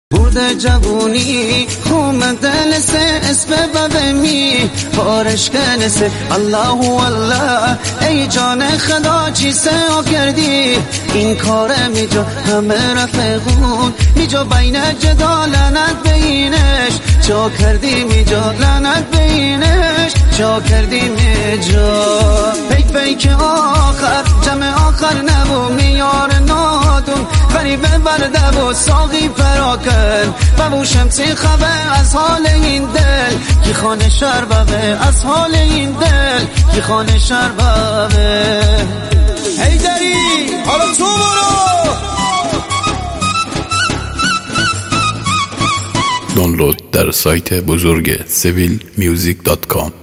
بوده جوونی خوم دل سے اسم ببمی پارش کنسه الله والله ای جان خدا چی سه کردی این کار میجا همه رفقون میجا بین جدا لعنت بینش چا کردی میجا لعنت بینش چا کردی میجا پیک آخر جمع آخر نبو میار نادون غریبه برده و ساقی پراکن ببو شمسی خبه از حال این دل کی خانه شربه از حال این دل کی خانه شربه هیدری حالا تو برو دانلود در سایت بزرگ civilmusic.com